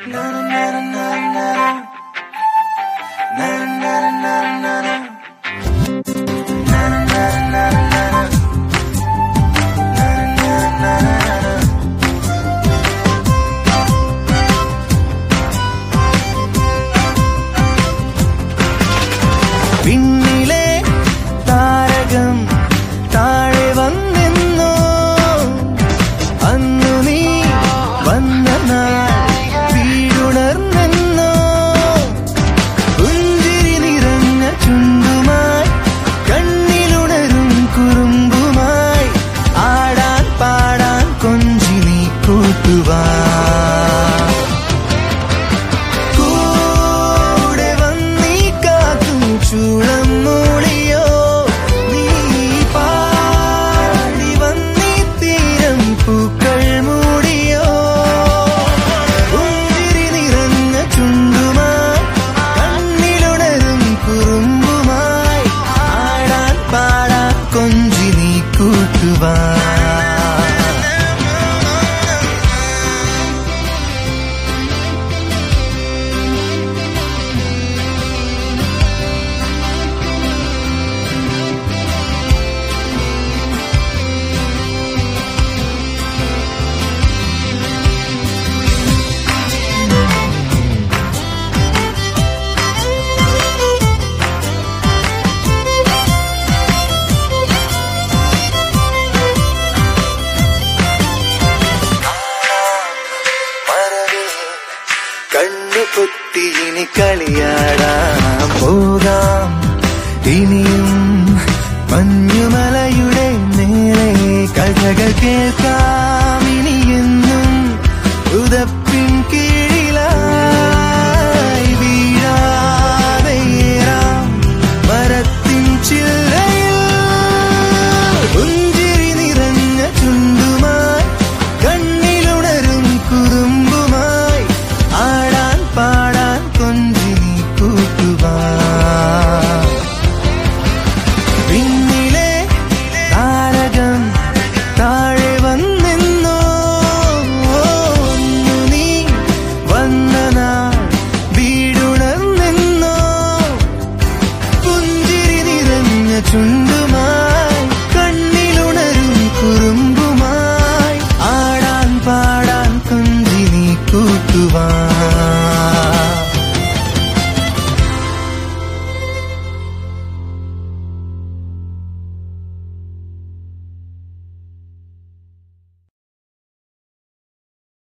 പിന്നിലെ താരകം താഴെ വന്നെന്നോ അന്നു നീ വന്ന നാൾ വീടുണർന്നെന്നോ പുഞ്ചിരി നിറഞ്ഞ ചുണ്ടുമായി കണ്ണിലുണരും കുറുമ്പുമായി ആടാൻ പാടാൻ കൊഞ്ചി നീ കൂട്ടുവാ ചൂളം മൂളിയോ നീ പാടി വന്നീ തീരം പൂക്കൾ മൂടിയോ പുഞ്ചിരി നിറഞ്ഞ ചുണ്ടുമായി കണ്ണിലുണരും കുറുമ്പുമായി ആടാൻ പാടാൻ കൊഞ്ചി നീ കൂട്ടുവാ കണ്ണു പൊത്തി ഇനി കളിയാടാം പോകാം ഇനി